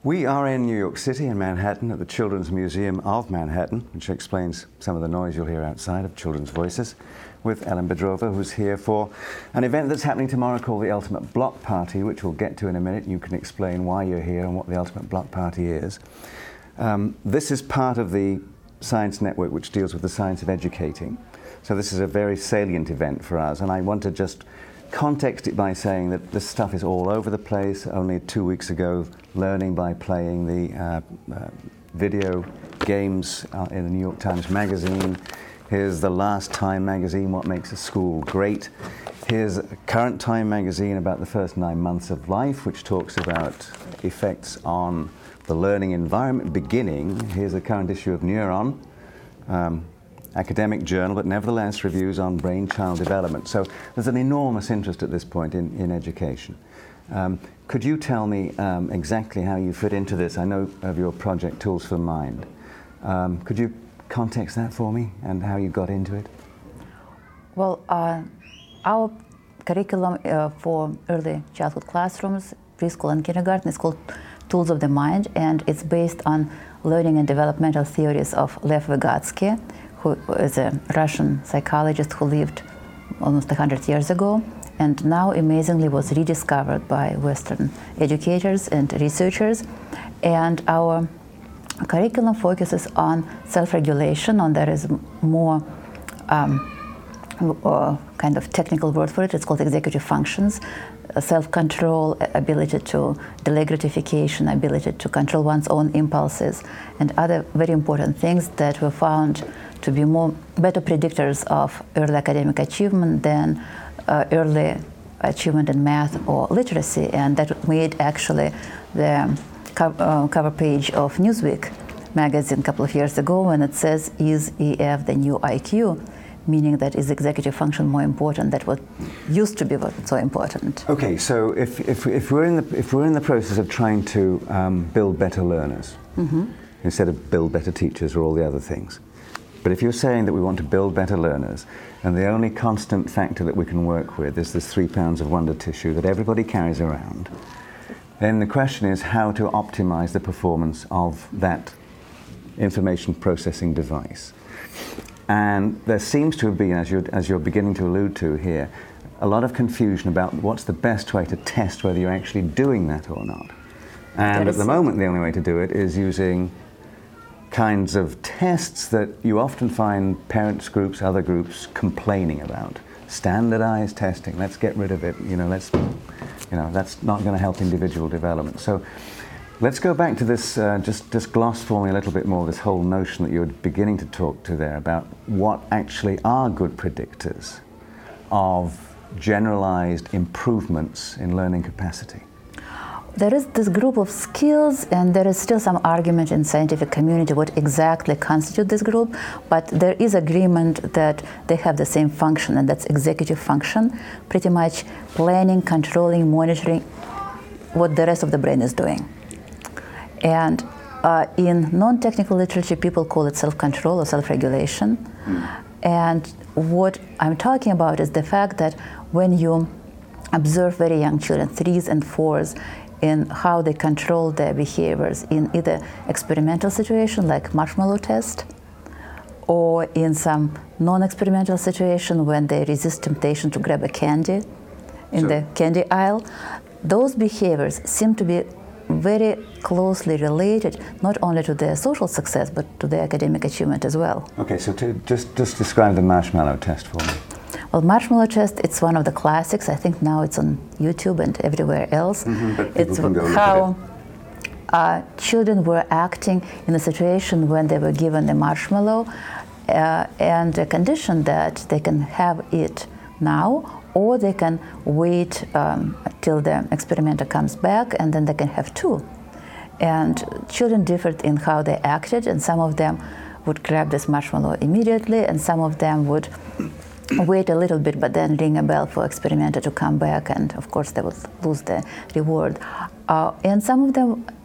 We are in New York City, in Manhattan, at the Children's Museum of Manhattan, which explains some of the noise you'll hear outside of children's voices, with Ellen Bedrova, who's here for an event that's happening tomorrow called the Ultimate Block Party, which we'll get to in a minute. You can explain why you're here and what the Ultimate Block Party is. This is part of the Science Network, which deals with the science of educating. So this is a very salient event for us, and I want to just context it by saying that this stuff is all over the place. Only 2 weeks ago, learning by playing the video games in the New York Times Magazine. Here's the Last Time magazine, What Makes a School Great. Here's Current Time magazine about the first 9 months of life, which talks about effects on the learning environment beginning. Here's a current issue of Neuron, academic journal, but nevertheless reviews on brain-child development. So there's an enormous interest at this point in education. Could you tell me exactly how you fit into this? I know of your project, Tools for Mind. Could you context that for me and how you got into it? Well, our curriculum for early childhood classrooms, preschool and kindergarten is called Tools of the Mind, and it's based on learning and developmental theories of Lev Vygotsky, who is a Russian psychologist who lived almost 100 years ago, and now amazingly was rediscovered by Western educators and researchers. And our curriculum focuses on self-regulation, and there is more kind of technical word for it. It's called executive functions, self-control, ability to delay gratification, ability to control one's own impulses, and other very important things that were found to be better predictors of early academic achievement than early achievement in math or literacy. And that made actually the cover page of Newsweek magazine a couple of years ago when it says, "Is EF the new IQ?" Meaning that is executive function more important than what used to be so important. Okay, so if we're in the process of trying to build better learners, instead of build better teachers or all the other things, but if you're saying that we want to build better learners, and the only constant factor that we can work with is this 3 pounds of wonder tissue that everybody carries around, then the question is how to optimize the performance of that information processing device. And there seems to have been, as you're beginning to allude to here, a lot of confusion about what's the best way to test whether you're actually doing that or not. And at the moment, the only way to do it is using kinds of tests that you often find parents groups, other groups complaining about. Standardized testing, let's get rid of it. That's not going to help individual development. So let's go back to this, just gloss for me a little bit more, this whole notion that you were beginning to talk to there about what actually are good predictors of generalized improvements in learning capacity. There is this group of skills, and there is still some argument in scientific community what exactly constitutes this group, but there is agreement that they have the same function, and that's executive function, pretty much planning, controlling, monitoring what the rest of the brain is doing. And in non-technical literature, people call it self-control or self-regulation. And what I'm talking about is the fact that when you observe very young children, 3s and 4s, in how they control their behaviors in either experimental situation like marshmallow test, or in some non-experimental situation when they resist temptation to grab a candy in the candy aisle, those behaviors seem to be very closely related not only to their social success but to their academic achievement as well. Okay, so to just describe the marshmallow test for me. Well, marshmallow test, it's one of the classics. I think now it's on YouTube and everywhere else. It's how children were acting in a situation when they were given a marshmallow and a condition that they can have it now, or they can wait till the experimenter comes back and then they can have 2. And children differed in how they acted, and some of them would grab this marshmallow immediately, and some of them would wait a little bit but then ring a bell for experimenter to come back, and of course they would lose the reward. And some of them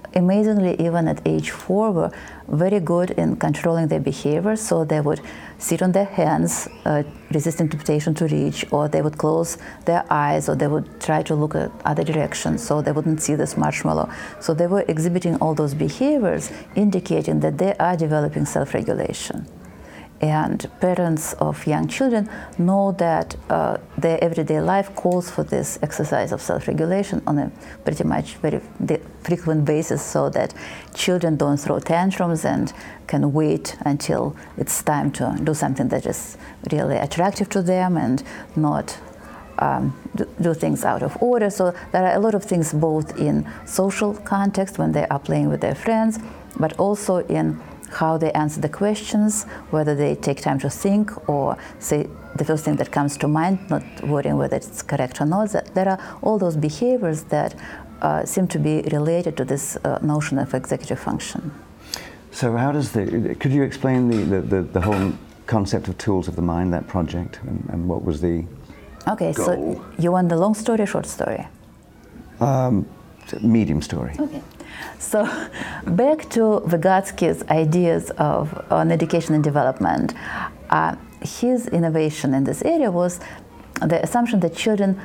amazingly, even at age 4, were very good in controlling their behavior. So they would sit on their hands, resisting temptation to reach, or they would close their eyes, or they would try to look at other directions so they wouldn't see this marshmallow. So they were exhibiting all those behaviors, indicating that they are developing self-regulation. And parents of young children know that their everyday life calls for this exercise of self-regulation on a pretty much very frequent basis, so that children don't throw tantrums and can wait until it's time to do something that is really attractive to them and not do things out of order. So there are a lot of things both in social context when they are playing with their friends, but also in how they answer the questions, whether they take time to think or say the first thing that comes to mind, not worrying whether it's correct or not. There are all those behaviors that seem to be related to this notion of executive function. So how does could you explain the whole concept of Tools of the Mind, that project, and what was the goal? So you want the long story or short story? Medium story. Okay. So back to Vygotsky's ideas on education and development. His innovation in this area was the assumption that children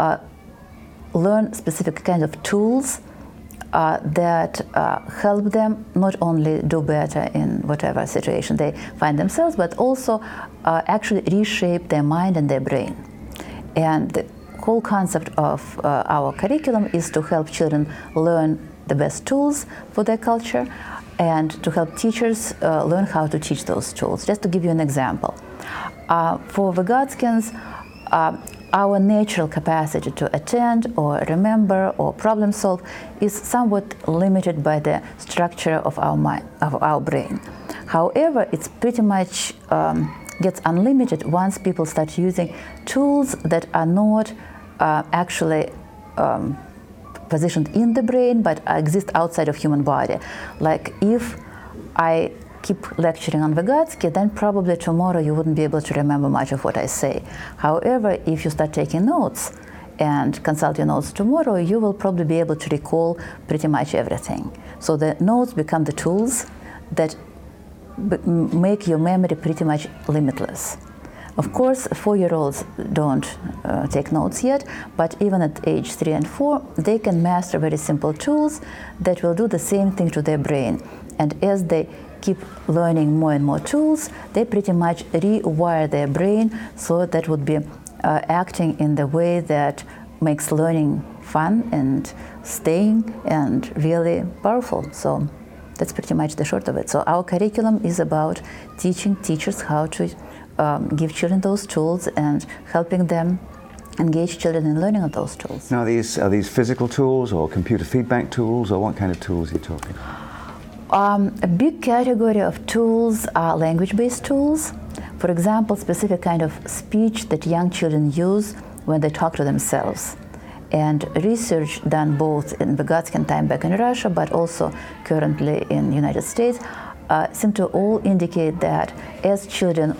learn specific kinds of tools that help them not only do better in whatever situation they find themselves, but also actually reshape their mind and their brain. And the whole concept of our curriculum is to help children learn the best tools for their culture and to help teachers learn how to teach those tools. Just to give you an example. For Vygotskins, our natural capacity to attend or remember or problem solve is somewhat limited by the structure of our mind, of our brain. However, it's pretty much gets unlimited once people start using tools that are not actually positioned in the brain but exist outside of human body. Like if I keep lecturing on Vygotsky, then probably tomorrow you wouldn't be able to remember much of what I say. However, if you start taking notes and consult your notes tomorrow, you will probably be able to recall pretty much everything. So the notes become the tools that make your memory pretty much limitless. Of course, 4-year-olds don't take notes yet, but even at age 3 and 4, they can master very simple tools that will do the same thing to their brain. And as they keep learning more and more tools, they pretty much rewire their brain so that would be acting in the way that makes learning fun and staying and really powerful. So that's pretty much the short of it. So our curriculum is about teaching teachers how to give children those tools and helping them engage children in learning of those tools. Now, are these physical tools or computer feedback tools, or what kind of tools are you talking? A big category of tools are language-based tools. For example, specific kind of speech that young children use when they talk to themselves. And research done both in Vygotsky time back in Russia, but also currently in the United States, seem to all indicate that as children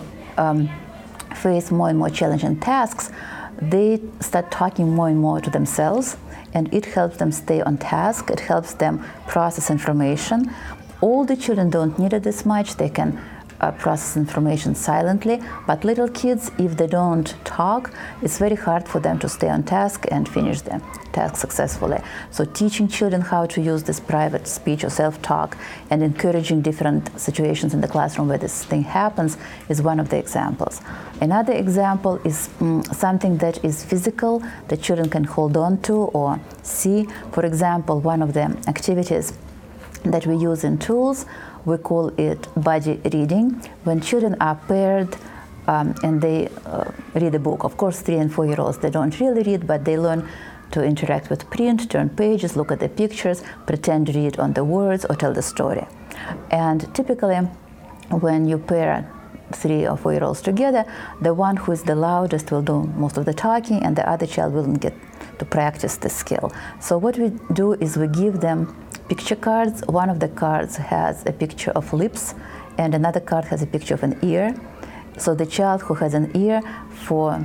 face more and more challenging tasks, they start talking more and more to themselves, and it helps them stay on task. It helps them process information. Older children don't need it this much. They can process information silently, but little kids, if they don't talk, it's very hard for them to stay on task and finish the task successfully. So teaching children how to use this private speech or self-talk and encouraging different situations in the classroom where this thing happens is one of the examples. Another example is something that is physical that children can hold on to or see. For example, one of the activities that we use in tools, we call it body reading. When children are paired and they read a book, of course 3 and 4-year-olds, they don't really read, but they learn to interact with print, turn pages, look at the pictures, pretend to read on the words or tell the story. And typically when you pair 3 or 4-year-olds together, the one who is the loudest will do most of the talking and the other child will get to practice the skill. So what we do is we give them picture cards. One of the cards has a picture of lips and another card has a picture of an ear. So the child who has an ear for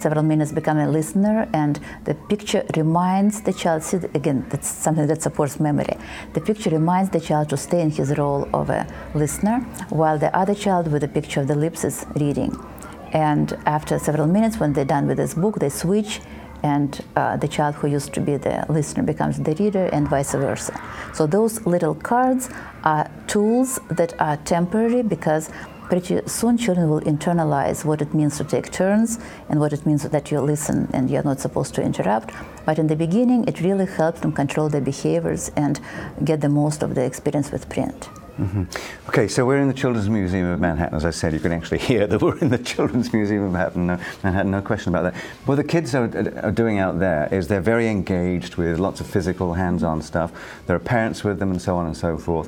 several minutes, become a listener, and the picture reminds the child, see, again, that's something that supports memory. The picture reminds the child to stay in his role of a listener, while the other child with a picture of the lips is reading. And after several minutes, when they're done with this book, they switch, and the child who used to be the listener becomes the reader, and vice versa. So those little cards are tools that are temporary, because pretty soon children will internalize what it means to take turns and what it means that you listen and you're not supposed to interrupt. But in the beginning, it really helps them control their behaviors and get the most of the experience with print. Mm-hmm. Okay, so we're in the Children's Museum of Manhattan. As I said, you can actually hear that we're in the Children's Museum of Manhattan, no question about that. What the kids are doing out there is they're very engaged with lots of physical, hands-on stuff. There are parents with them and so on and so forth.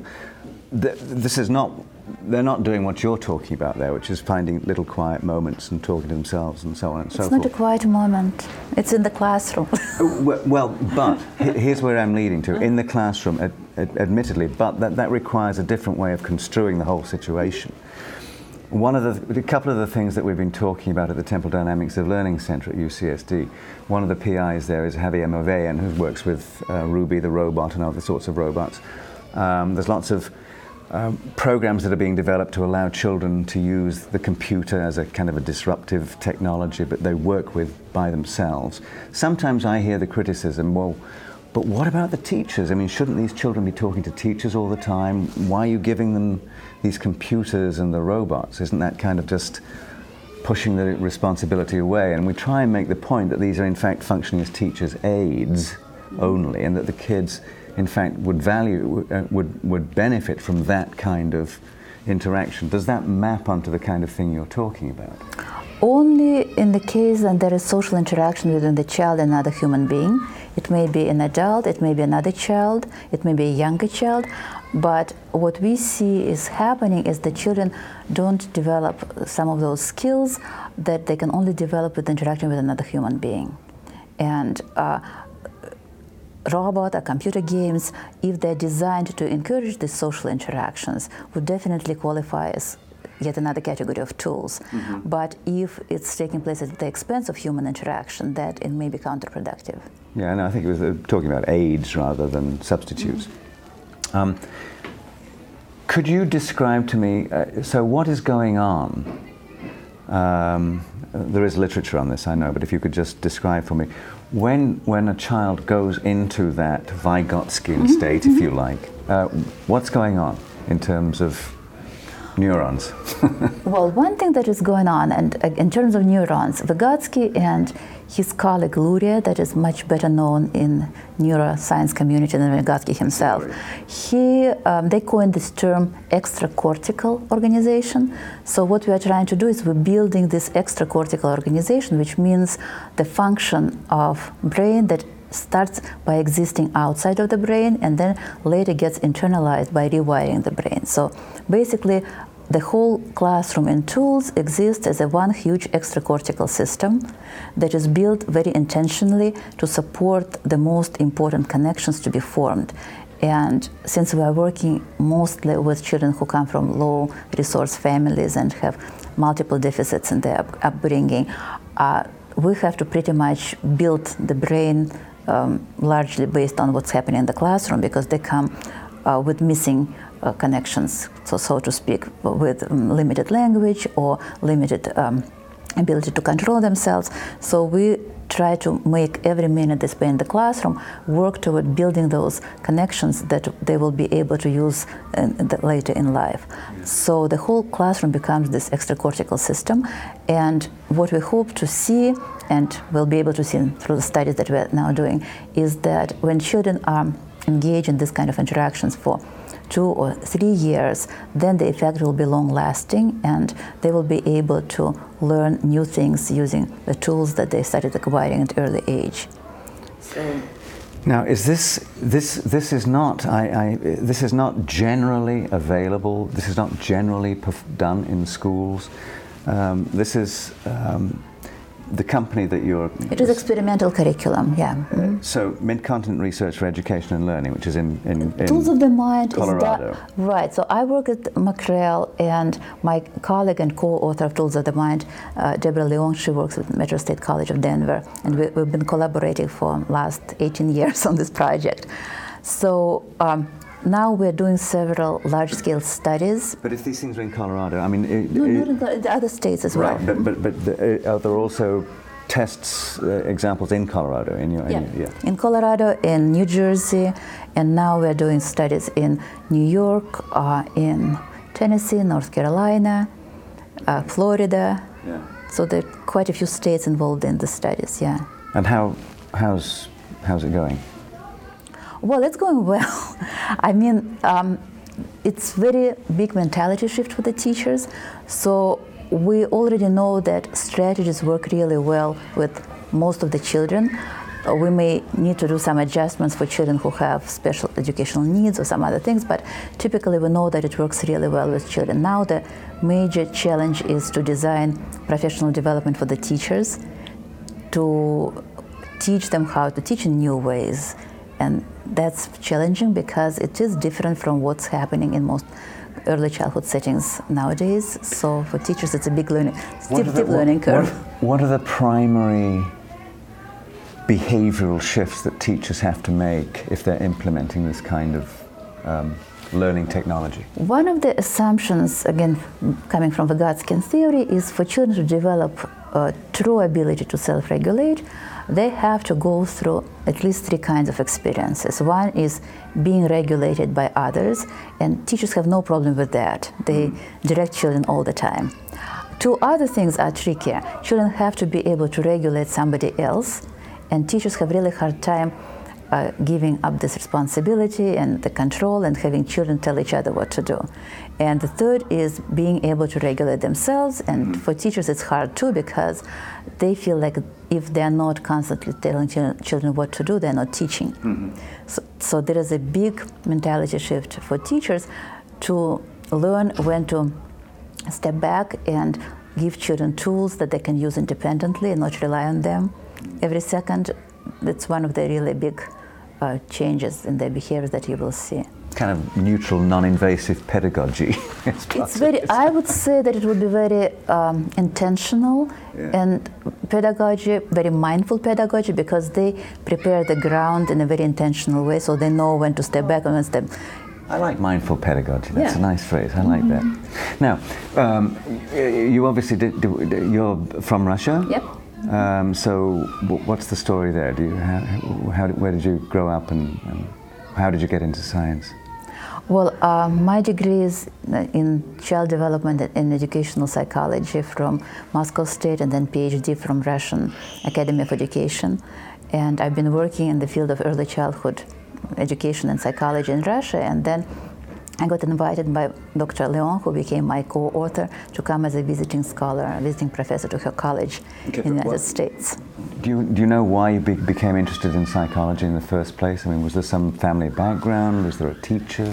They're not doing what you're talking about there, which is finding little quiet moments and talking to themselves and so on and so forth. It's not a quiet moment. It's in the classroom. Well, but here's where I'm leading to. In the classroom, admittedly, but that requires a different way of construing the whole situation. A couple of the things that we've been talking about at the Temple Dynamics of Learning Center at UCSD, one of the PIs there is Javier Movean, who works with Ruby the robot and other sorts of robots. There's lots of programs that are being developed to allow children to use the computer as a kind of a disruptive technology, but they work with by themselves. Sometimes I hear the criticism, well, but what about the teachers? I mean, shouldn't these children be talking to teachers all the time? Why are you giving them these computers and the robots? Isn't that kind of just pushing the responsibility away? And we try and make the point that these are in fact functioning as teachers' aids only, and that the kids in fact would benefit from that kind of interaction. Does that map onto the kind of thing you're talking about? Only in the case that there is social interaction between the child and another human being. It may be an adult, it may be another child, it may be a younger child, but what we see is happening is the children don't develop some of those skills that they can only develop with interacting with another human being. And robot or computer games, if they're designed to encourage these social interactions, would definitely qualify as yet another category of tools. Mm-hmm. But if it's taking place at the expense of human interaction, that it may be counterproductive. Yeah, no, I think it was talking about aids rather than substitutes. Mm-hmm. Could you describe to me, so what is going on? There is literature on this, I know, but if you could just describe for me, when a child goes into that Vygotsky state, if you like, what's going on in terms of neurons? Well, one thing that is going on, and in terms of neurons, Vygotsky and his colleague Luria, that is much better known in neuroscience community than Vygotsky himself, they coined this term extracortical organization. So what we are trying to do is we're building this extracortical organization, which means the function of brain that starts by existing outside of the brain and then later gets internalized by rewiring the brain. So basically, the whole classroom and tools exist as a one huge extracortical system that is built very intentionally to support the most important connections to be formed. And since we are working mostly with children who come from low resource families and have multiple deficits in their upbringing, we have to pretty much build the brain largely based on what's happening in the classroom, because they come with missing connections, so to speak, with limited language or limited ability to control themselves. So we try to make every minute they spend in the classroom work toward building those connections that they will be able to use later in life. So the whole classroom becomes this extracortical system, and what we hope to see, and we'll be able to see through the studies that we're now doing, is that when children are engaged in this kind of interactions for 2 or 3 years, then the effect will be long-lasting, and they will be able to learn new things using the tools that they started acquiring at early age. So, now, is this is not this is not generally available? This is not generally done in schools. This is the company that you're... It is experimental curriculum, yeah. So Mid-Continent Research for Education and Learning, which is in Tools of the Mind Colorado. is right. So I work at McREL, and my colleague and co-author of Tools of the Mind, Deborah Leong, she works at Metro State College of Denver, and we've been collaborating for last 18 years on this project. So now we're doing several large-scale studies. But if these things are in Colorado, I mean... Not in the other states as well. Right, but are there also tests, examples in Colorado? In Colorado, in New Jersey, and now we're doing studies in New York, in Tennessee, North Carolina, Florida. Yeah. So there are quite a few states involved in the studies, yeah. And how's it going? Well, it's going well. I mean, it's very big mentality shift for the teachers. So we already know that strategies work really well with most of the children. We may need to do some adjustments for children who have special educational needs or some other things, but typically we know that it works really well with children. Now the major challenge is to design professional development for the teachers, to teach them how to teach in new ways. And that's challenging because it is different from what's happening in most early childhood settings nowadays. So for teachers, it's a big steep learning curve. What are the primary behavioral shifts that teachers have to make if they're implementing this kind of learning technology? One of the assumptions, again, coming from Vygotsky theory, is for children to develop a true ability to self-regulate, they have to go through at least 3 kinds of experiences. One is being regulated by others, and teachers have no problem with that. They direct children all the time. 2 other things are trickier. Children have to be able to regulate somebody else, and teachers have really hard time giving up this responsibility and the control and having children tell each other what to do. And the third is being able to regulate themselves, and for teachers it's hard too because they feel like if they're not constantly telling children what to do, they're not teaching. So there is a big mentality shift for teachers to learn when to step back and give children tools that they can use independently and not rely on them every second. That's one of the really big changes in their behavior that you will see. Kind of neutral, non-invasive pedagogy. It's very, I would say that it would be very intentional and pedagogy, very mindful pedagogy, because they prepare the ground in a very intentional way, so they know when to step back and when to step. I like mindful pedagogy. That's a nice phrase. I like that. Now, you obviously you're from Russia. Yep. So what's the story there? Where did you grow up, and how did you get into science? Well, my degree is in child development and educational psychology from Moscow State, and then PhD from Russian Academy of Education. And I've been working in the field of early childhood education and psychology in Russia, and then I got invited by Dr. Leong, who became my co-author, to come as a visiting scholar, visiting professor to her college in the United States. Do you know why you became interested in psychology in the first place? I mean, was there some family background? Was there a teacher?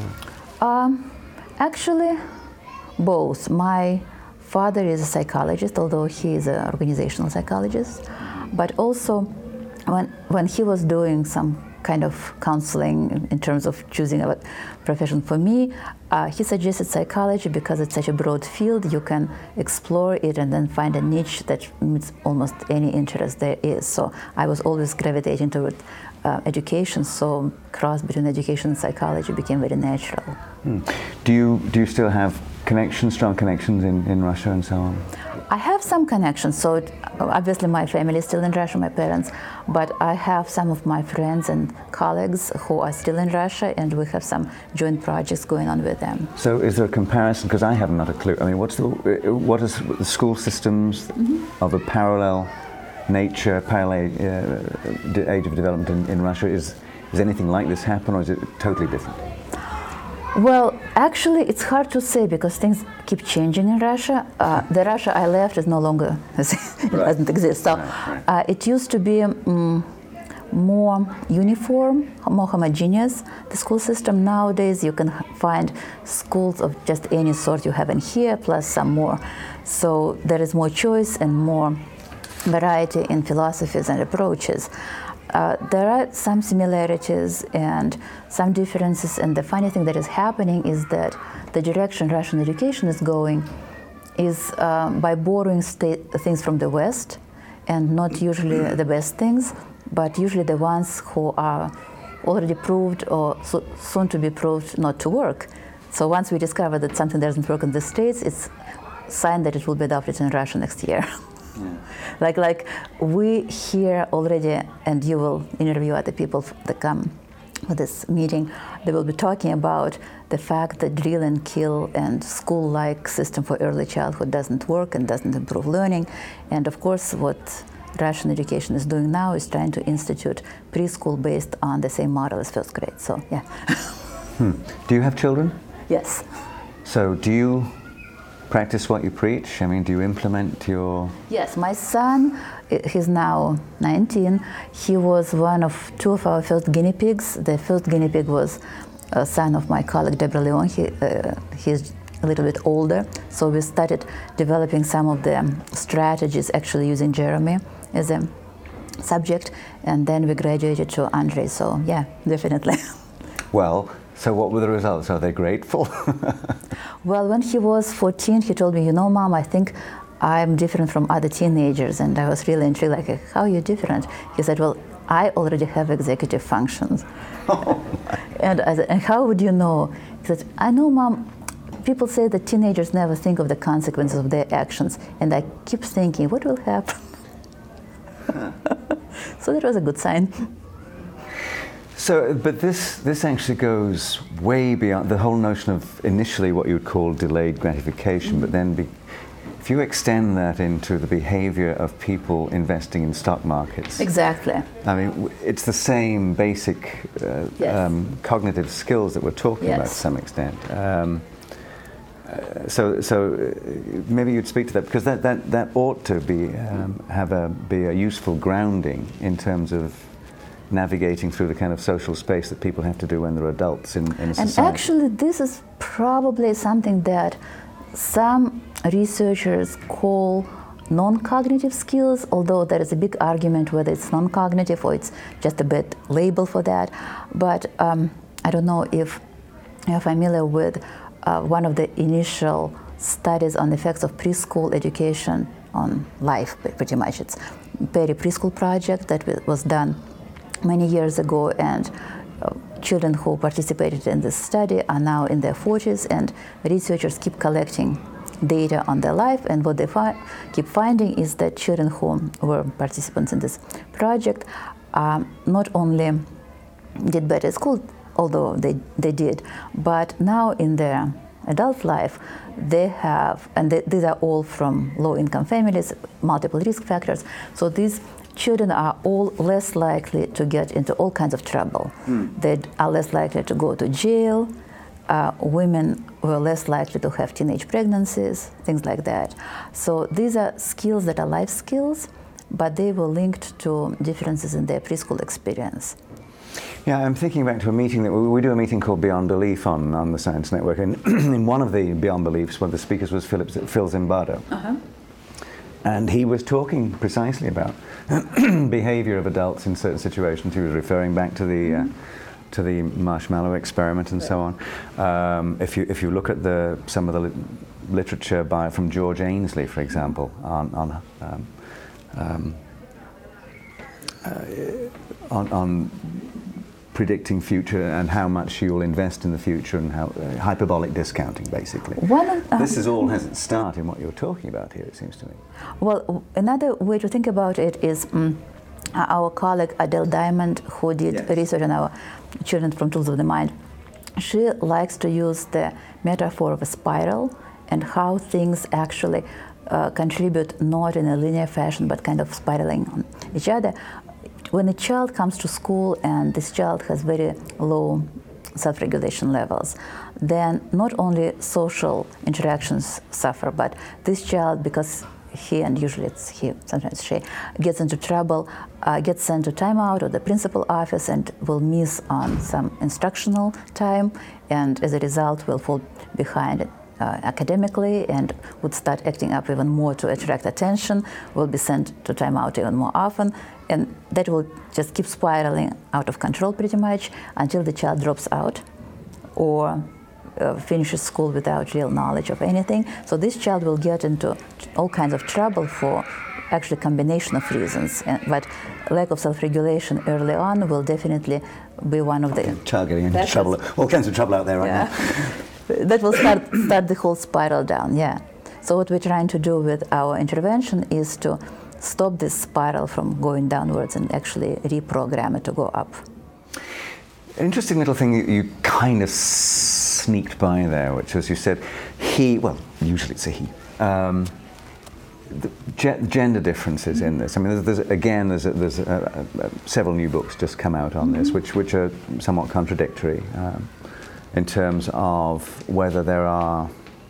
Actually, both. My father is a psychologist, although he is an organizational psychologist. But also, when he was doing some kind of counseling in terms of choosing a profession for me, he suggested psychology because it's such a broad field. You can explore it and then find a niche that meets almost any interest there is. So I was always gravitating toward education, so cross between education and psychology became very natural. Do you still have strong connections in Russia and so on? I have some connections. So obviously my family is still in Russia, my parents, but I have some of my friends and colleagues who are still in Russia, and we have some joint projects going on with them. So is there a comparison? Because I have not a clue. I mean, what is the school systems of a parallel nature, parallel age of development in Russia? Is anything like this happen, or is it totally different? Well, actually, it's hard to say because things keep changing in Russia. The Russia I left is no longer, doesn't exist. So it used to be more uniform, more homogeneous, the school system. Nowadays, you can find schools of just any sort you have in here, plus some more. So there is more choice and more variety in philosophies and approaches. There are some similarities and some differences, and the funny thing that is happening is that the direction Russian education is going is by borrowing things from the West, and not usually the best things, but usually the ones who are already proved or soon to be proved not to work. So once we discover that something doesn't work in the States, it's a sign that it will be adopted in Russia next year. Yeah. like we hear already, and you will interview other people that come for this meeting, they will be talking about the fact that drill and kill and school-like system for early childhood doesn't work and doesn't improve learning. And of course, what Russian education is doing now is trying to institute preschool based on the same model as first grade. So, yeah. Do you have children? Yes. So do you practice what you preach? I mean, do you implement your... Yes, my son, he's now 19. He was one of two of our first guinea pigs. The first guinea pig was a son of my colleague, Deborah Leon. He's a little bit older. So we started developing some of the strategies, actually using Jeremy as a subject. And then we graduated to Andrei. So yeah, definitely. Well, so what were the results? Are they grateful? Well, when he was 14, he told me, you know, Mom, I think I'm different from other teenagers. And I was really intrigued, like, how are you different? He said, well, I already have executive functions. Oh, and I said, and how would you know? He said, I know, Mom, people say that teenagers never think of the consequences of their actions. And I keep thinking, what will happen? So that was a good sign. So, but this actually goes way beyond the whole notion of initially what you would call delayed gratification, but then if you extend that into the behavior of people investing in stock markets. Exactly. I mean, it's the same basic cognitive skills that we're talking about to some extent. So maybe you'd speak to that, because that ought to be be a useful grounding in terms of navigating through the kind of social space that people have to do when they're adults in society. And actually, this is probably something that some researchers call non-cognitive skills, although there is a big argument whether it's non-cognitive or it's just a bad label for that. But I don't know if you're familiar with one of the initial studies on the effects of preschool education on life, pretty much. It's Perry Preschool Project that was done many years ago, and children who participated in this study are now in their 40s, and researchers keep collecting data on their life, and what they keep finding is that children who were participants in this project not only did better at school, although they did, but now in their adult life they have, and these are all from low-income families, multiple risk factors, so these children are all less likely to get into all kinds of trouble. They are less likely to go to jail. Women were less likely to have teenage pregnancies, things like that. So these are skills that are life skills, but they were linked to differences in their preschool experience. Yeah, I'm thinking back to a meeting that we do a meeting called Beyond Belief on the Science Network, and in one of the Beyond Beliefs, one of the speakers was Phil Zimbardo. And he was talking precisely about behavior of adults in certain situations. He was referring back to the marshmallow experiment and so on. If you look at some of the literature from George Ainsley, for example, on predicting future and how much you'll invest in the future, and how hyperbolic discounting, basically. This is all has its start in what you're talking about here, it seems to me. Well, another way to think about it is our colleague Adele Diamond, who did research on our children from Tools of the Mind. She likes to use the metaphor of a spiral and how things actually contribute not in a linear fashion, but kind of spiraling on each other. When a child comes to school and this child has very low self-regulation levels, then not only social interactions suffer, but this child, because he, and usually it's he, sometimes she, gets into trouble, gets sent to timeout or the principal office and will miss on some instructional time, and as a result will fall behind academically and would start acting up even more to attract attention, will be sent to timeout even more often, and that will just keep spiraling out of control pretty much until the child drops out or finishes school without real knowledge of anything. So this child will get into all kinds of trouble for actually combination of reasons, but lack of self-regulation early on will definitely be one of the child getting into trouble, all kinds of trouble out there right now. That will start the whole spiral down, yeah. So what we're trying to do with our intervention is to stop this spiral from going downwards and actually reprogram it to go up. An interesting little thing you kind of sneaked by there, which was you said he, well, usually it's a he, the gender differences in this. I mean, there's several new books just come out on this, which are somewhat contradictory in terms of whether there are,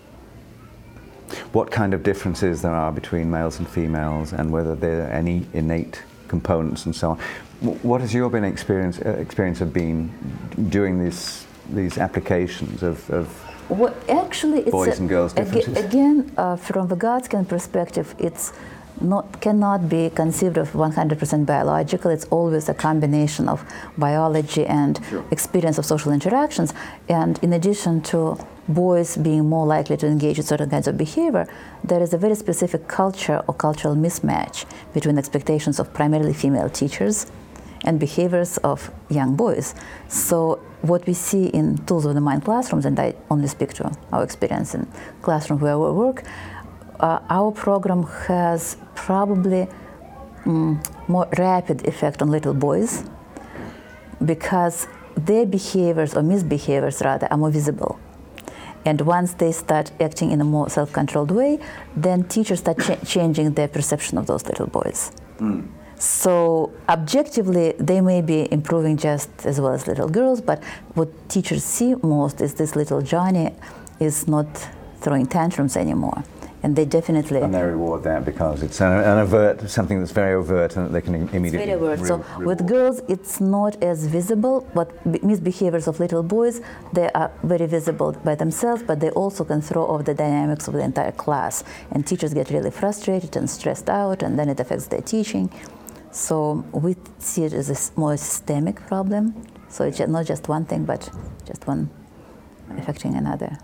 what kind of differences there are between males and females, and whether there are any innate components and so on. What has your experience of being doing these applications of well, actually, it's boys and girls differences? Again, from the Vygotsky perspective, it's cannot be conceived of 100% biological. It's always a combination of biology and experience of social interactions. And in addition to boys being more likely to engage in certain kinds of behavior, there is a very specific culture or cultural mismatch between expectations of primarily female teachers and behaviors of young boys. So what we see in Tools of the Mind classrooms, and I only speak to our experience in classroom where we work, our program has probably more rapid effect on little boys because their behaviors or misbehaviors rather are more visible. And once they start acting in a more self-controlled way, then teachers start changing their perception of those little boys. So objectively, they may be improving just as well as little girls, but what teachers see most is this little Johnny is not throwing tantrums anymore. And they definitely... And they reward that because it's something that's very overt and that they can immediately... It's very overt. So with girls, it's not as visible, but misbehaviors of little boys, they are very visible by themselves, but they also can throw off the dynamics of the entire class. And teachers get really frustrated and stressed out, and then it affects their teaching. So we see it as a more systemic problem. So it's not just one thing, but just one affecting another.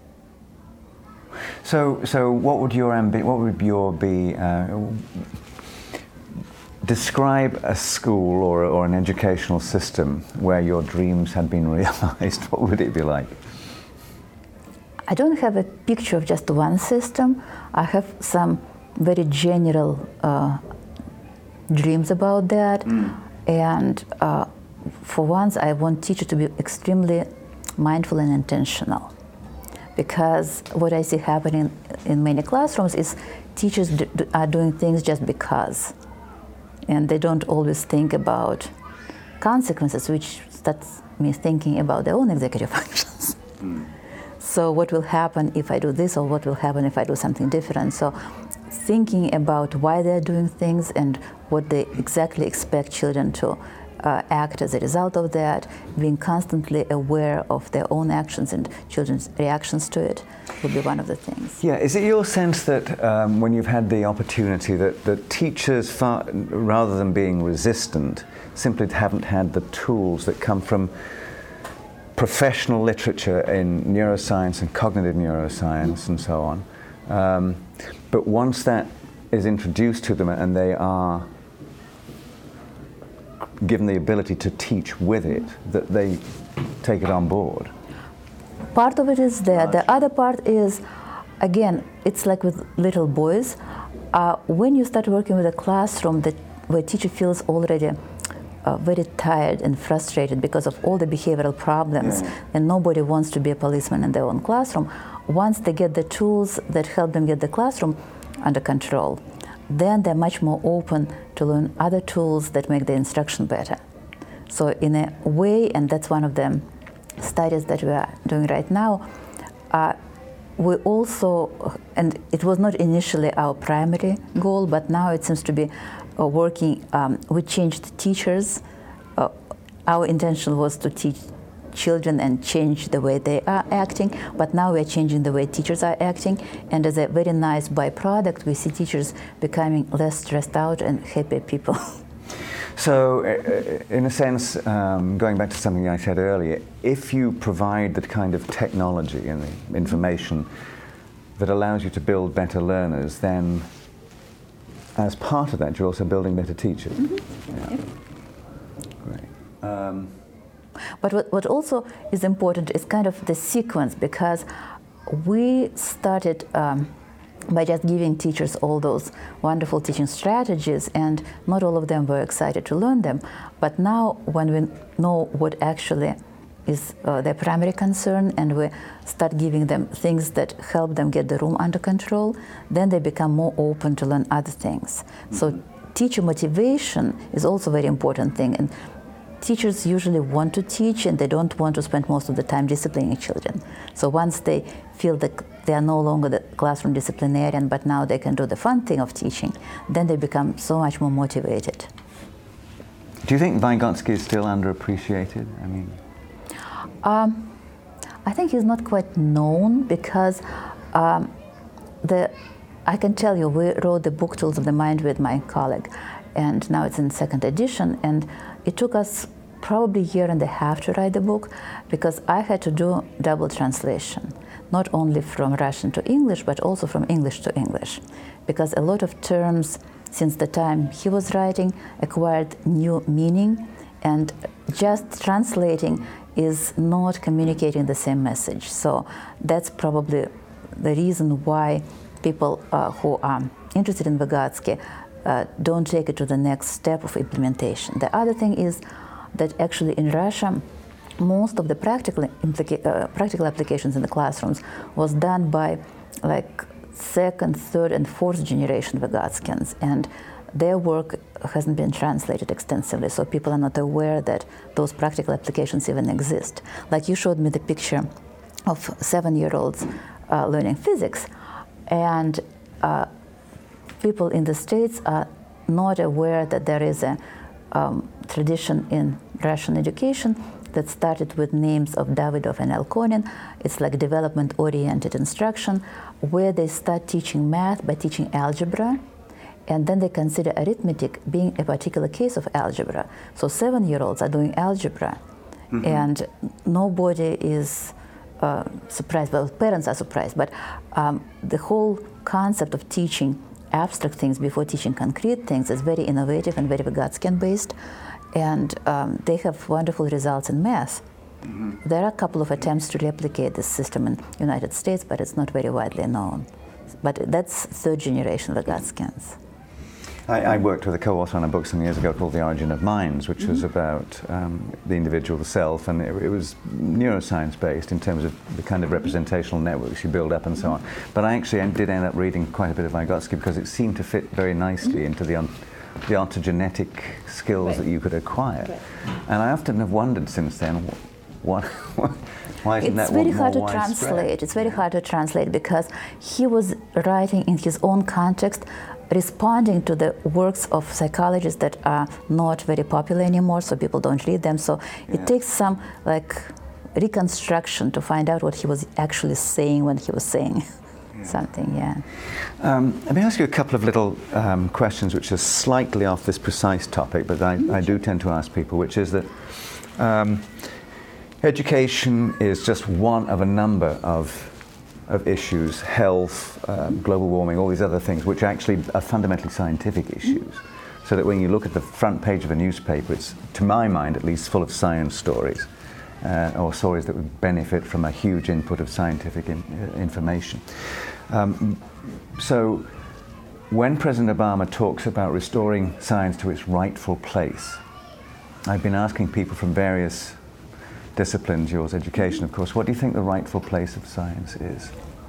So what would your describe a school or an educational system where your dreams had been realized? What would it be like? I don't have a picture of just one system. I have some very general dreams about that. And for once, I want teachers to be extremely mindful and intentional. Because what I see happening in many classrooms is teachers are doing things just because. And they don't always think about consequences, which starts me thinking about their own executive functions. So what will happen if I do this, or what will happen if I do something different? So thinking about why they're doing things and what they exactly expect children to act as a result of that, being constantly aware of their own actions and children's reactions to it would be one of the things. Yeah, is it your sense that when you've had the opportunity that teachers, rather than being resistant, simply haven't had the tools that come from professional literature in neuroscience and cognitive neuroscience and so on, but once that is introduced to them and they are given the ability to teach with it, that they take it on board? Part of it is there. The other part is, again, it's like with little boys. When you start working with a classroom where teacher feels already very tired and frustrated because of all the behavioral problems, and nobody wants to be a policeman in their own classroom, once they get the tools that help them get the classroom under control, then they're much more open to learn other tools that make the instruction better. So in a way, and that's one of the studies that we are doing right now, we also, and it was not initially our primary goal, but now it seems to be working, we changed teachers. Our intention was to teach children and change the way they are acting, but now we're changing the way teachers are acting, and as a very nice byproduct, we see teachers becoming less stressed out and happier people. So, in a sense, going back to something I said earlier, if you provide the kind of technology and the information that allows you to build better learners, then as part of that, you're also building better teachers. Yeah. Great. But what also is important is kind of the sequence, because we started by just giving teachers all those wonderful teaching strategies, and not all of them were excited to learn them. But now, when we know what actually is their primary concern, and we start giving them things that help them get the room under control, then they become more open to learn other things. So teacher motivation is also a very important thing. And teachers usually want to teach, and they don't want to spend most of the time disciplining children. So once they feel that they are no longer the classroom disciplinarian, but now they can do the fun thing of teaching, then they become so much more motivated. Do you think Vygotsky is still underappreciated? I mean, I think he's not quite known, because I can tell you, we wrote the book Tools of the Mind with my colleague, and now it's in second edition, and it took us probably a year and a half to write the book, because I had to do double translation, not only from Russian to English, but also from English to English, because a lot of terms since the time he was writing acquired new meaning, and just translating is not communicating the same message. So that's probably the reason why people who are interested in Vygotsky don't take it to the next step of implementation. The other thing is that actually in Russia, most of the practical applications in the classrooms was done by like second, third, and fourth generation Vygotskians, and their work hasn't been translated extensively, so people are not aware that those practical applications even exist. Like you showed me the picture of 7-year-olds learning physics, and people in the States are not aware that there is a tradition in Russian education that started with names of Davidov and Elkonin. It's like development-oriented instruction, where they start teaching math by teaching algebra, and then they consider arithmetic being a particular case of algebra. So 7-year-olds are doing algebra, and nobody is surprised. Well, parents are surprised, but the whole concept of teaching abstract things before teaching concrete things is very innovative and very Vygotskian-based, and they have wonderful results in math. There are a couple of attempts to replicate this system in the United States, but it's not very widely known. But that's third generation Vygotskians. I worked with a co-author on a book some years ago called The Origin of Minds, which was about the individual, the self, and it was neuroscience-based in terms of the kind of representational networks you build up and so on. But I actually did end up reading quite a bit of Vygotsky because it seemed to fit very nicely into the ontogenetic skills that you could acquire. And I often have wondered since then, why isn't that more widespread? It's very hard to translate. It's very hard to translate because he was writing in his own context, responding to the works of psychologists that are not very popular anymore, so people don't read them. So it takes some reconstruction to find out what he was actually saying when he was saying something. Let me ask you a couple of little questions which are slightly off this precise topic, but I do tend to ask people, which is that education is just one of a number of issues, health, global warming, all these other things, which actually are fundamentally scientific issues. So that when you look at the front page of a newspaper, it's, to my mind at least, full of science stories, or stories that would benefit from a huge input of scientific information. So when President Obama talks about restoring science to its rightful place, I've been asking people from various disciplines, yours education of course, what do you think the rightful place of science is?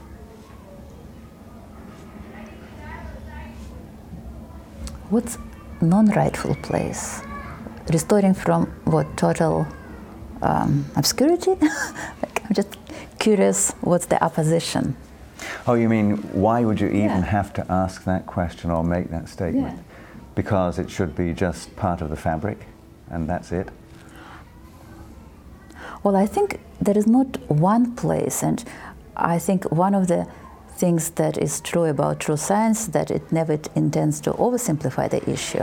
What's non-rightful place? Restoring from what, total obscurity? I'm just curious, what's the opposition? Oh, you mean, why would you even have to ask that question or make that statement? Because it should be just part of the fabric and that's it? Well, I think there is not one place, and I think one of the things that is true about true science that it never intends to oversimplify the issue.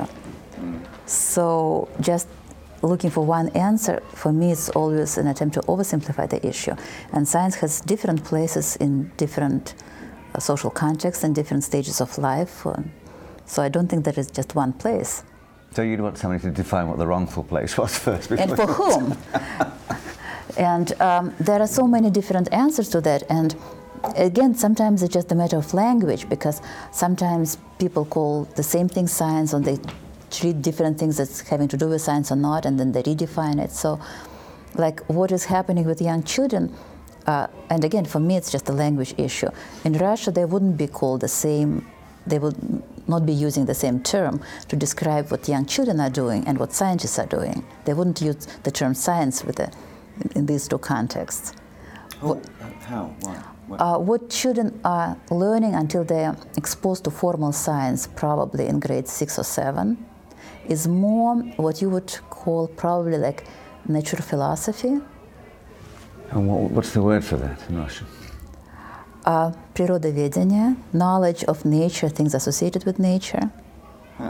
So just looking for one answer, for me, it's always an attempt to oversimplify the issue. And science has different places in different social contexts and different stages of life. So I don't think there is just one place. So you'd want somebody to define what the wrongful place was first. And for whom? And there are so many different answers to that. And again, sometimes it's just a matter of language, because sometimes people call the same thing science, and they treat different things that's having to do with science or not, and then they redefine it. So, like what is happening with young children, and again, for me, it's just a language issue. In Russia, they wouldn't be called the same, they would not be using the same term to describe what young children are doing and what scientists are doing. They wouldn't use the term science in these two contexts. Oh, how? Why? What children are learning until they are exposed to formal science, probably in grade 6 or 7, is more what you would call probably like natural philosophy. And what's the word for that in Russian? Природоведение, knowledge of nature, things associated with nature. Huh.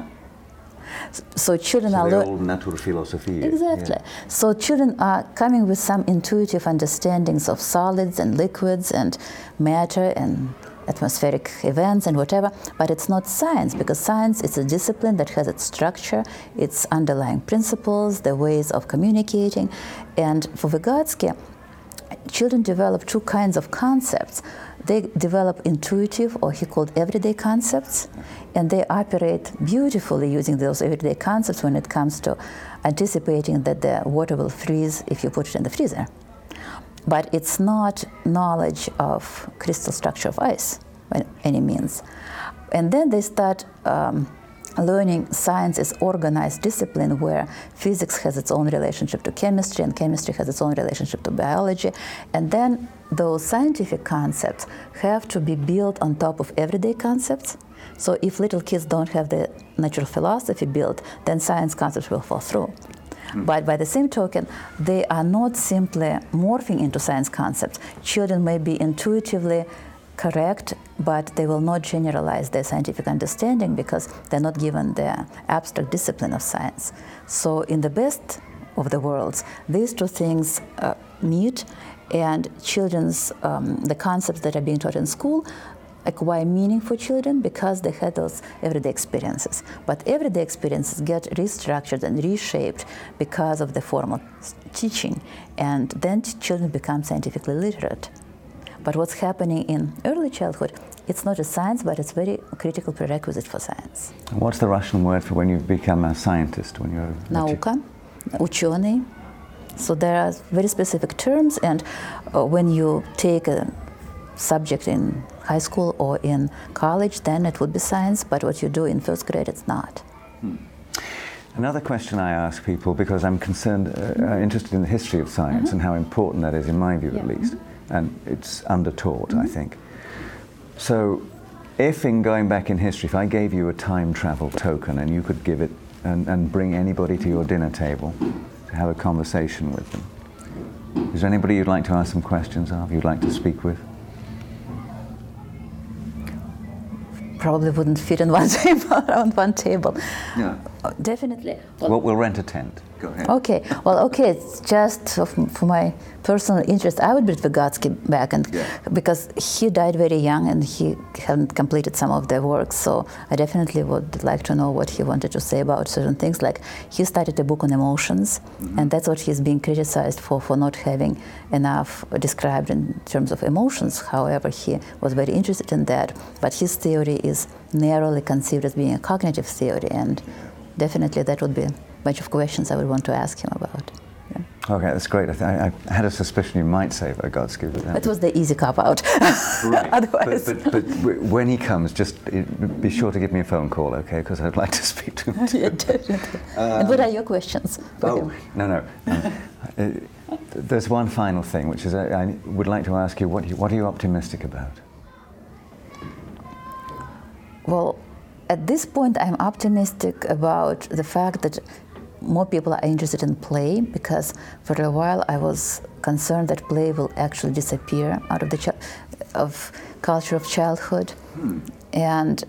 So children are the old Naturphilosophie. Exactly. Yeah. So children are coming with some intuitive understandings of solids and liquids and matter and atmospheric events and whatever, but it's not science, because science is a discipline that has its structure, its underlying principles, the ways of communicating. And for Vygotsky, children develop two kinds of concepts. They develop intuitive, or he called everyday concepts, and they operate beautifully using those everyday concepts when it comes to anticipating that the water will freeze if you put it in the freezer. But it's not knowledge of crystal structure of ice by any means. And then they start learning science as organized discipline, where physics has its own relationship to chemistry and chemistry has its own relationship to biology. And then those scientific concepts have to be built on top of everyday concepts. So if little kids don't have the natural philosophy built, then science concepts will fall through. But by the same token, they are not simply morphing into science concepts. Children may be intuitively correct, but they will not generalize their scientific understanding because they're not given the abstract discipline of science. So in the best of the worlds, these two things meet, and children's, the concepts that are being taught in school acquire meaning for children because they had those everyday experiences. But everyday experiences get restructured and reshaped because of the formal teaching, and then children become scientifically literate. But what's happening in early childhood, it's not a science, but it's very critical prerequisite for science. What's the Russian word for when you become a scientist? When you're Nauka, ученый. So there are very specific terms, and when you take a subject in high school or in college, then it would be science, but what you do in first grade, it's not. Another question I ask people, because I'm concerned, interested in the history of science and how important that is, in my view at least, and it's undertaught, I think. So if in going back in history, if I gave you a time travel token and you could give it and bring anybody to your dinner table to have a conversation with them, is there anybody you'd like to ask some questions of, you'd like to speak with? Probably wouldn't fit in one table, around one table. Yeah. Definitely. Well, we'll rent a tent. Go ahead. Okay. Well, okay. It's just for my personal interest, I would bring Vygotsky back, and because he died very young and he hadn't completed some of the work, so I definitely would like to know what he wanted to say about certain things. Like he started a book on emotions, and that's what he's being criticized for not having enough described in terms of emotions. However, he was very interested in that, but his theory is narrowly conceived as being a cognitive theory, and definitely that would be a bunch of questions I would want to ask him about. Yeah. Okay, that's great. I had a suspicion you might say Vygotsky, but that was the easy cop-out. Right. Otherwise. But when he comes, just be sure to give me a phone call, okay? Because I'd like to speak to him too. Yeah, definitely. And what are your questions for him? No. There's one final thing, which is I would like to ask you, what are you optimistic about? Well, at this point, I'm optimistic about the fact that more people are interested in play, because for a while I was concerned that play will actually disappear out of the of culture of childhood. And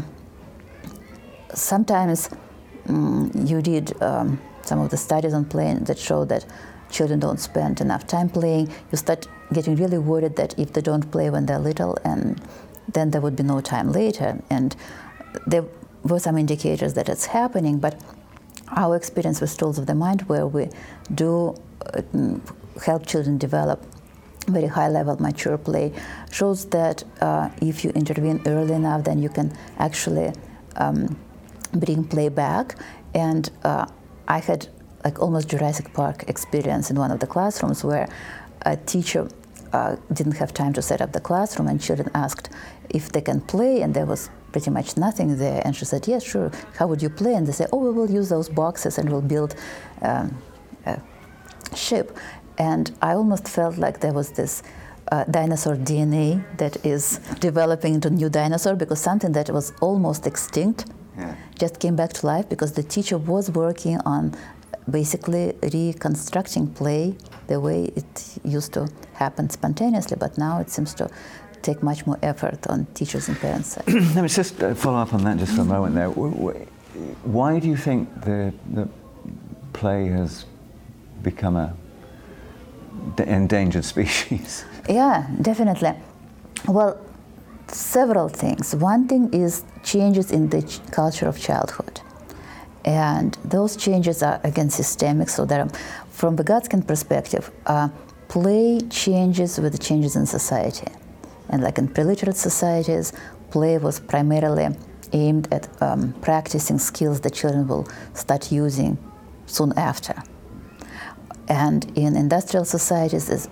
sometimes you did some of the studies on play that show that children don't spend enough time playing. You start getting really worried that if they don't play when they're little, and then there would be no time later. And there were some indicators that it's happening, but our experience with Tools of the Mind, where we do help children develop very high-level mature play, shows that if you intervene early enough, then you can actually bring play back. And I had like almost Jurassic Park experience in one of the classrooms where a teacher didn't have time to set up the classroom, and children asked if they can play, and there was pretty much nothing there. And she said, yes, sure, how would you play? And they said, oh, we will use those boxes and we'll build a ship. And I almost felt like there was this dinosaur DNA that is developing into new dinosaur, because something that was almost extinct just came back to life, because the teacher was working on basically reconstructing play the way it used to happen spontaneously, but now it seems to take much more effort on teachers and parents' side. Let me just follow up on that just for a moment there. Why do you think the play has become a endangered species? Yeah, definitely. Well, several things. One thing is changes in the culture of childhood. And those changes are, again, systemic. So there are, from Vygotsky perspective, play changes with the changes in society. And like in pre-literate societies, play was primarily aimed at practicing skills that children will start using soon after. And in industrial societies, as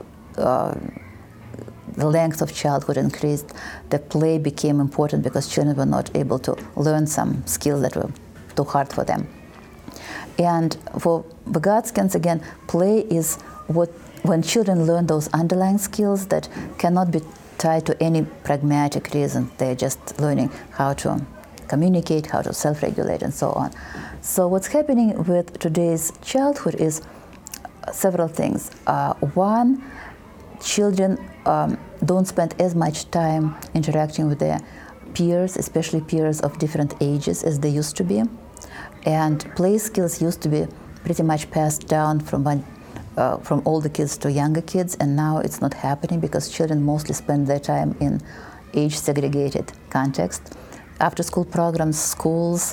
the length of childhood increased, the play became important because children were not able to learn some skills that were too hard for them. And for Vygotsky, again, play is when children learn those underlying skills that cannot be tied to any pragmatic reason. They're just learning how to communicate, how to self-regulate, and so on. So what's happening with today's childhood is several things. One, children don't spend as much time interacting with their peers, especially peers of different ages, as they used to be. And play skills used to be pretty much passed down from older kids to younger kids, and now it's not happening because children mostly spend their time in age-segregated context. After-school programs, schools,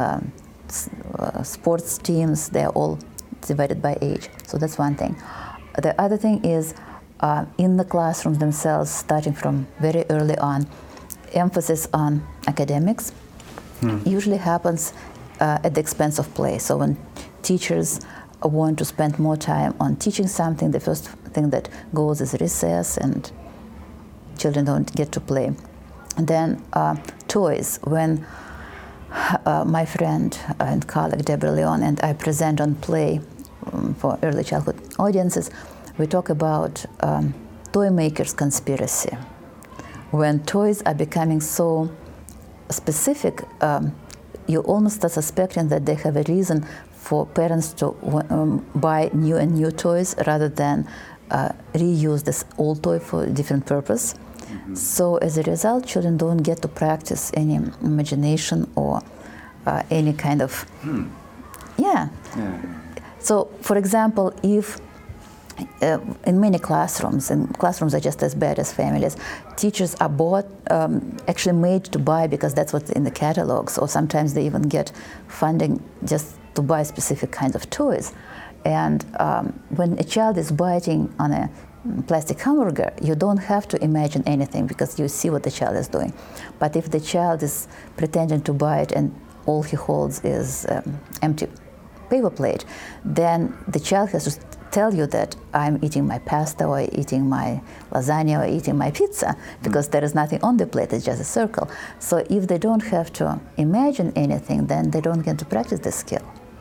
sports teams, they're all divided by age. So that's one thing. The other thing is in the classrooms themselves, starting from very early on, emphasis on academics usually happens at the expense of play. So when teachers want to spend more time on teaching something, the first thing that goes is recess, and children don't get to play. And then toys. When my friend and colleague Deborah Leon and I present on play for early childhood audiences, we talk about toy makers' conspiracy. When toys are becoming so specific, you almost are suspecting that they have a reason for parents to buy new and new toys rather than reuse this old toy for a different purpose. Mm-hmm. So as a result, children don't get to practice any imagination or any kind of, yeah. So for example, if in many classrooms, and classrooms are just as bad as families, teachers are actually made to buy because that's what's in the catalogs, or sometimes they even get funding just to buy specific kinds of toys. And when a child is biting on a plastic hamburger, you don't have to imagine anything because you see what the child is doing. But if the child is pretending to bite and all he holds is empty paper plate, then the child has to tell you that I'm eating my pasta, or eating my lasagna, or eating my pizza, because there is nothing on the plate, it's just a circle. So if they don't have to imagine anything, then they don't get to practice the skill.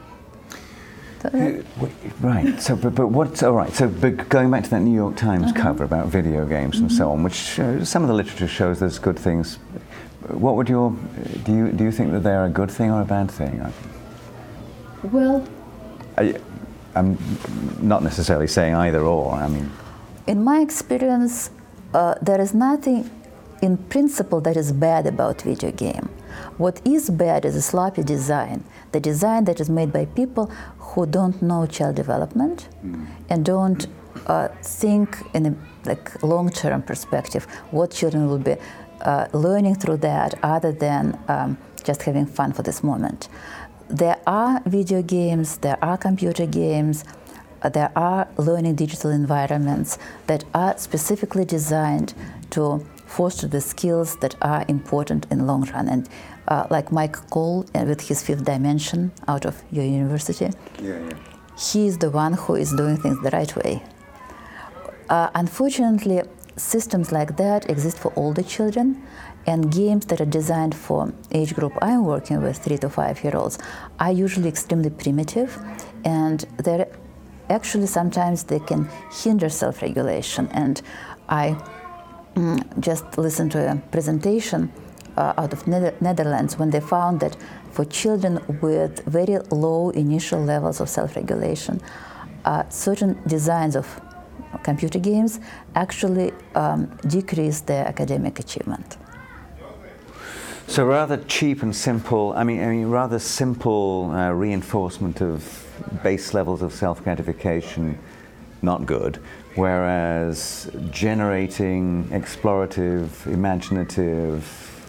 Right. So, but what's all right? So, but going back to that New York Times cover about video games and so on, which some of the literature shows there's good things. What would do you think that they're a good thing or a bad thing? Well, I'm not necessarily saying either or. I mean, in my experience, there is nothing in principle that is bad about video game. What is bad is a sloppy design, the design that is made by people who don't know child development and don't think in a long-term perspective what children will be learning through that other than just having fun for this moment. There are video games, there are computer games, there are learning digital environments that are specifically designed to foster the skills that are important in long run. And like Mike Cole with his Fifth Dimension out of your university, he is the one who is doing things the right way. Unfortunately, systems like that exist for older children, and games that are designed for age group I'm working with, 3 to 5 year olds, are usually extremely primitive, and they're actually sometimes they can hinder self-regulation. And I just listened to a presentation out of Netherlands when they found that for children with very low initial levels of self-regulation, certain designs of computer games actually decrease their academic achievement. So rather cheap and simple, I mean rather simple reinforcement of base levels of self-gratification, not good, whereas generating explorative, imaginative,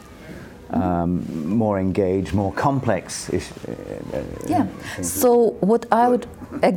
more engaged, more complex So what I would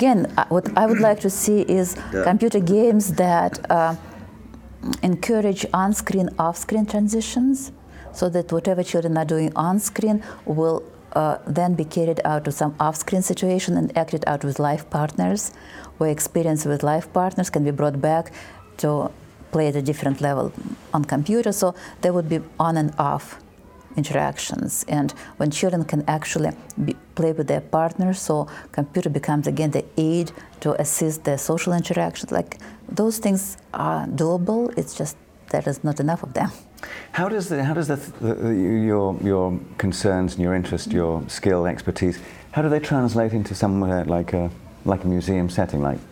like to see is computer games that encourage on-screen, off-screen transitions, so that whatever children are doing on-screen will then be carried out to some off-screen situation and acted out with life partners, where experience with life partners can be brought back to play at a different level on computer. So there would be on and off interactions, and when children can actually play with their partners, so computer becomes again the aid to assist their social interactions. Like those things are doable. It's just there is not enough of them. How does your concerns and your interest, your skill, expertise, how do they translate into somewhere like a museum setting, like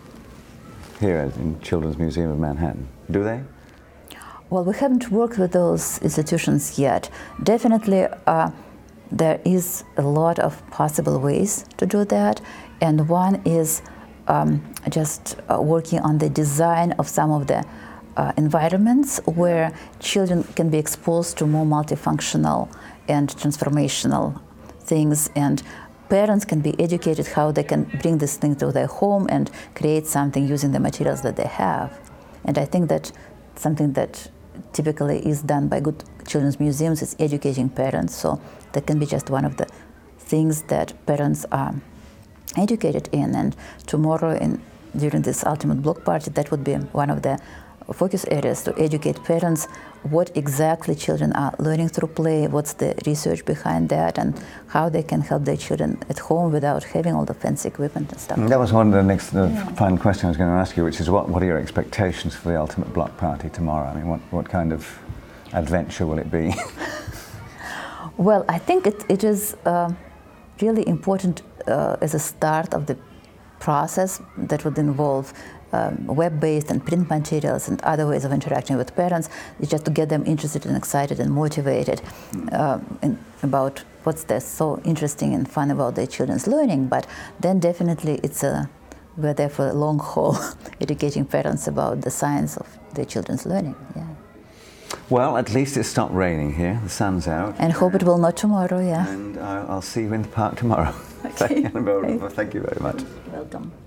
here in Children's Museum of Manhattan? Do they? Well, we haven't worked with those institutions yet. Definitely, there is a lot of possible ways to do that, and one is just working on the design of some of the environments where children can be exposed to more multifunctional and transformational things, and parents can be educated how they can bring this thing to their home and create something using the materials that they have. And I think that something that typically is done by good children's museums is educating parents, so that can be just one of the things that parents are educated in. And tomorrow during this ultimate block party, that would be one of the focus areas, to educate parents what exactly children are learning through play, what's the research behind that, and how they can help their children at home without having all the fancy equipment and stuff. That was one of the next final question I was going to ask you, which is what are your expectations for the ultimate block party tomorrow? I mean, what kind of adventure will it be? Well, I think it is really important as a start of the process that would involve web-based and print materials and other ways of interacting with parents, is just to get them interested and excited and motivated about what's there so interesting and fun about their children's learning. But then definitely we're there for a long haul, educating parents about the science of their children's learning. Yeah. Well, at least it stopped raining here. The sun's out. And hope it will not tomorrow, yeah. And I'll see you in the park tomorrow. Okay. Thank you very much. Welcome.